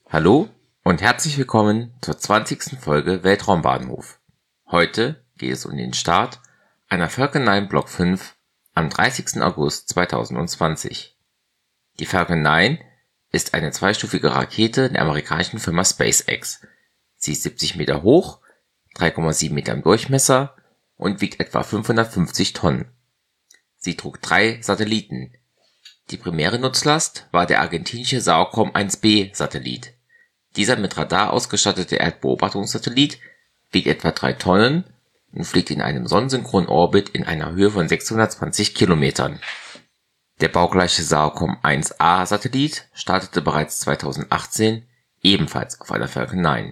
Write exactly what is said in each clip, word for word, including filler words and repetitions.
Hallo und herzlich willkommen zur zwanzigsten Folge Weltraumbahnhof. Heute geht es um den Start einer Falcon neun Block fünf am dreißigsten August zweitausendzwanzig. Die Falcon neun ist eine zweistufige Rakete der amerikanischen Firma SpaceX. Sie ist siebzig Meter hoch, drei Komma sieben Meter im Durchmesser und wiegt etwa fünfhundertfünfzig Tonnen. Sie trug drei Satelliten. Die primäre Nutzlast war der argentinische SAOCOM eins B Satellit. Dieser mit Radar ausgestattete Erdbeobachtungssatellit wiegt etwa drei Tonnen und fliegt in einem sonnensynchronen Orbit in einer Höhe von sechshundertzwanzig Kilometern. Der baugleiche SAOCOM eins A Satellit startete bereits zweitausendachtzehn ebenfalls auf einer Falcon neun.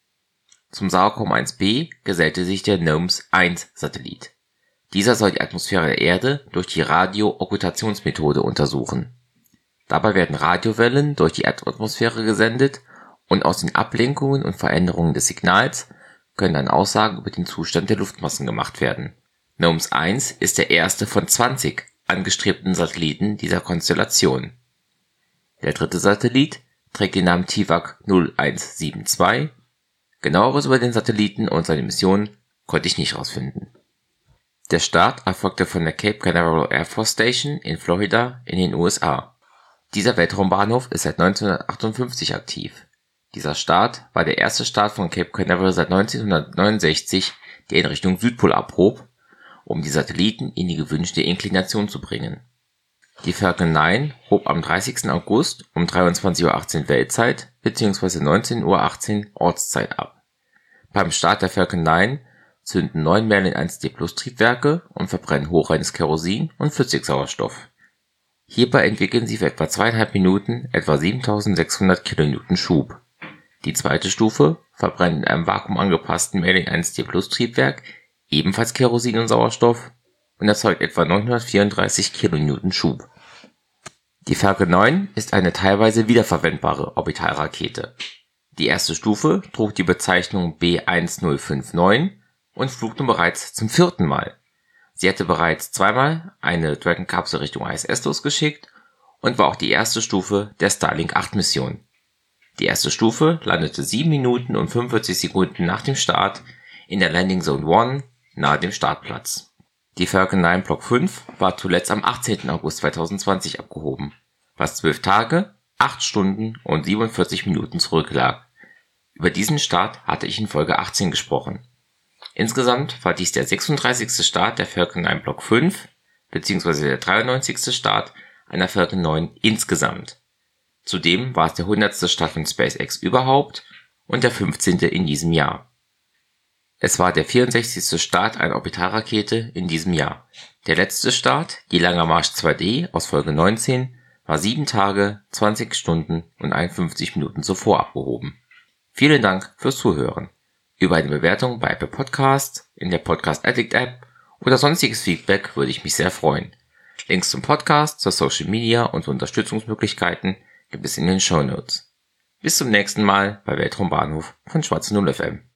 Zum SAOCOM eins B gesellte sich der NOMS eins Satellit. Dieser soll die Atmosphäre der Erde durch die Radio-Okkultationsmethode untersuchen. Dabei werden Radiowellen durch die Erdatmosphäre gesendet und aus den Ablenkungen und Veränderungen des Signals können dann Aussagen über den Zustand der Luftmassen gemacht werden. NOMS eins ist der erste von zwanzig angestrebten Satelliten dieser Konstellation. Der dritte Satellit trägt den Namen TIWAC null eins sieben zwei. Genaueres über den Satelliten und seine Mission konnte ich nicht herausfinden. Der Start erfolgte von der Cape Canaveral Air Force Station in Florida in den U S A. Dieser Weltraumbahnhof ist seit neunzehnhundertachtundfünfzig aktiv. Dieser Start war der erste Start von Cape Canaveral seit neunzehnhundertneunundsechzig, der in Richtung Südpol abhob, um die Satelliten in die gewünschte Inklination zu bringen. Die Falcon neun hob am dreißigsten August um dreiundzwanzig Uhr achtzehn Weltzeit bzw. neunzehn Uhr achtzehn Ortszeit ab. Beim Start der Falcon neun zünden neun Merlin eins D Plus Triebwerke und verbrennen hochreines Kerosin und Flüssigsauerstoff. Hierbei entwickeln sie für etwa zweieinhalb Minuten etwa siebentausendsechshundert Kilonewton Schub. Die zweite Stufe verbrennt in einem vakuumangepassten Merlin eins D Plus Triebwerk ebenfalls Kerosin und Sauerstoff und erzeugt etwa neunhundertvierunddreißig Kilonewton Schub. Die Falcon neun ist eine teilweise wiederverwendbare Orbitalrakete. Die erste Stufe trug die Bezeichnung B eins null fünf neun und flog nun bereits zum vierten Mal. Sie hatte bereits zweimal eine Dragon-Kapsel Richtung I S S losgeschickt und war auch die erste Stufe der Starlink acht Mission. Die erste Stufe landete sieben Minuten und fünfundvierzig Sekunden nach dem Start in der Landing Zone eins nahe dem Startplatz. Die Falcon neun Block fünf war zuletzt am achtzehnten August zweitausendzwanzig abgehoben, was zwölf Tage, acht Stunden und siebenundvierzig Minuten zurücklag. Über diesen Start hatte ich in Folge achtzehn gesprochen. Insgesamt war dies der sechsunddreißigste Start der Falcon neun Block fünf bzw. der dreiundneunzigste Start einer Falcon neun insgesamt. Zudem war es der hundertste Start von SpaceX überhaupt und der fünfzehnte in diesem Jahr. Es war der vierundsechzigste Start einer Orbitalrakete in diesem Jahr. Der letzte Start, die Langer Marsch zwei D aus Folge neunzehn, war sieben Tage, zwanzig Stunden und einundfünfzig Minuten zuvor abgehoben. Vielen Dank fürs Zuhören. Über eine Bewertung bei Apple Podcasts, in der Podcast Addict App oder sonstiges Feedback würde ich mich sehr freuen. Links zum Podcast, zur Social Media und zu Unterstützungsmöglichkeiten gibt es in den Shownotes. Bis zum nächsten Mal bei Weltraumbahnhof von Schwarze Null F M.